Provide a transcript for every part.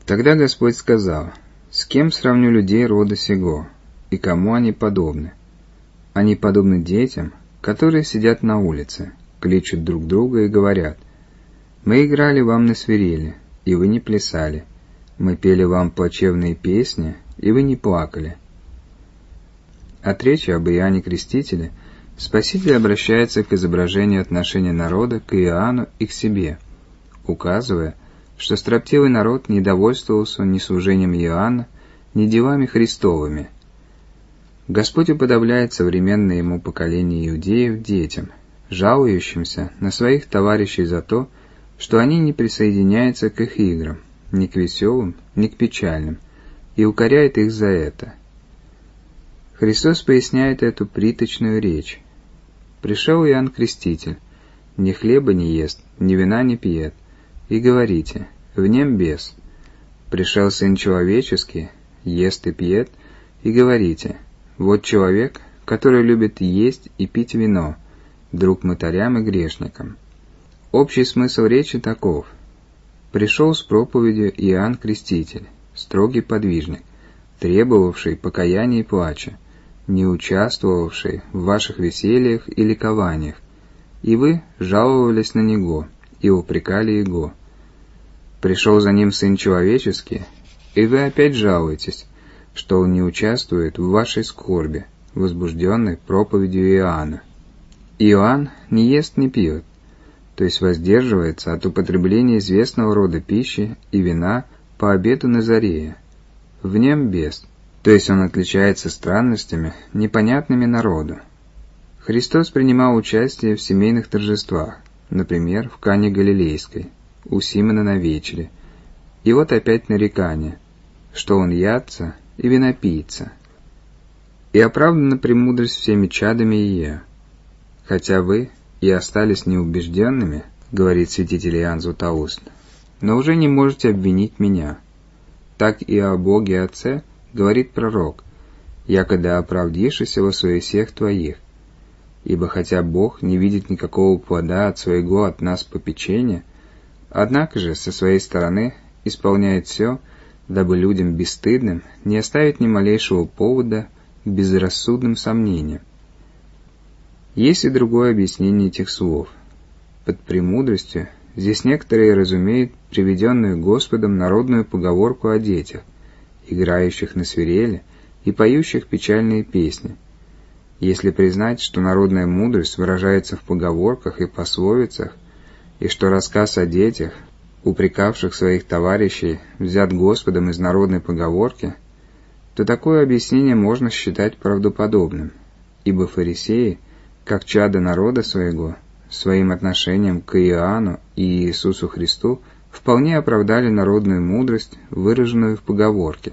Тогда Господь сказал: «С кем сравню людей рода сего, и кому они подобны? Они подобны детям, которые сидят на улице, кличут друг друга и говорят: мы играли вам на свирели, и вы не плясали, мы пели вам плачевные песни, и вы не плакали». От речи об Иоанне Крестителе Спаситель обращается к изображению отношения народа к Иоанну и к себе, указывая, что строптивый народ не довольствовался ни служением Иоанна, ни делами Христовыми. Господь уподобляет современное ему поколение иудеев детям, жалующимся на своих товарищей за то, что они не присоединяются к их играм, ни к веселым, ни к печальным, и укоряет их за это. Христос поясняет эту приточную речь. «Пришел Иоанн Креститель, ни хлеба не ест, ни вина не пьет, и говорите: в нем бес. Пришел Сын Человеческий, ест и пьет, и говорите: вот человек, который любит есть и пить вино, друг мытарям и грешникам». Общий смысл речи таков: пришел с проповедью Иоанн Креститель, строгий подвижник, требовавший покаяния и плача, не участвовавший в ваших весельях и ликованиях, и вы жаловались на него и упрекали его. Пришел за ним Сын Человеческий, и вы опять жалуетесь, что он не участвует в вашей скорби, возбужденной проповедью Иоанна. Иоанн не ест, не пьет, то есть воздерживается от употребления известного рода пищи и вина по обету Назарея. В нем бес, то есть он отличается странностями, непонятными народу. Христос принимал участие в семейных торжествах, например, в Кане Галилейской, у Симона на вечере. И вот опять нарекание, что он ядца и винопийца. И оправдана премудрость всеми чадами Ие. Хотя вы и остались неубежденными, говорит святитель Иоанн Златоуст, но уже не можете обвинить меня. Так и о Боге Отце говорит пророк: «Якода оправдишься во своих твоих». Ибо хотя Бог не видит никакого плода от своего от нас попечения, однако же со своей стороны исполняет все, дабы людям бесстыдным не оставить ни малейшего повода к безрассудным сомнениям. Есть и другое объяснение этих слов. Под премудростью здесь некоторые разумеют приведенную Господом народную поговорку о детях, играющих на свирели и поющих печальные песни. Если признать, что народная мудрость выражается в поговорках и пословицах, и что рассказ о детях, упрекавших своих товарищей, взят Господом из народной поговорки, то такое объяснение можно считать правдоподобным, ибо фарисеи, как чада народа своего, своим отношением к Иоанну и Иисусу Христу вполне оправдали народную мудрость, выраженную в поговорке.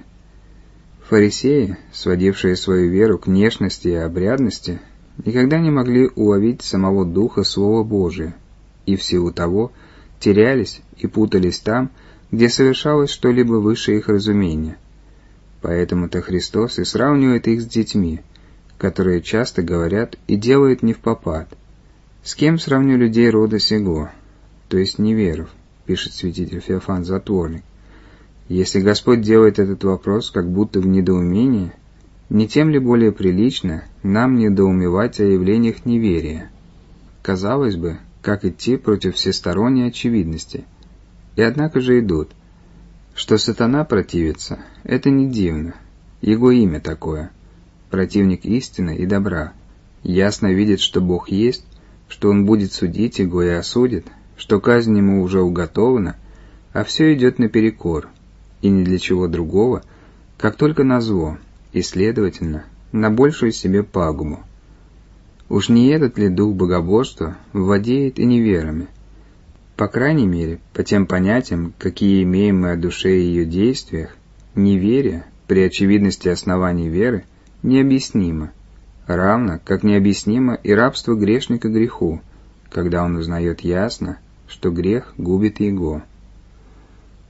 Фарисеи, сводившие свою веру к внешности и обрядности, никогда не могли уловить самого духа Слова Божия, и в силу того терялись и путались там, где совершалось что-либо выше их разумения. Поэтому-то Христос и сравнивает их с детьми, которые часто говорят и делают невпопад. «С кем сравню людей рода сего?» То есть неверов, пишет святитель Феофан Затворник. Если Господь делает этот вопрос как будто в недоумении, не тем ли более прилично нам недоумевать о явлениях неверия? Казалось бы, как идти против всесторонней очевидности? И однако же идут. Что сатана противится, это не дивно. Его имя такое. Противник истины и добра. Ясно видит, что Бог есть, что Он будет судить его и осудит, что казнь ему уже уготована, а все идет наперекор, и ни для чего другого, как только на зло, и, следовательно, на большую себе пагубу. Уж не этот ли дух богоборства владеет и неверами? По крайней мере, по тем понятиям, какие имеем мы о душе и ее действиях, неверие, при очевидности оснований веры, необъяснимо, равно как необъяснимо и рабство грешника греху, когда он узнает ясно, что грех губит его.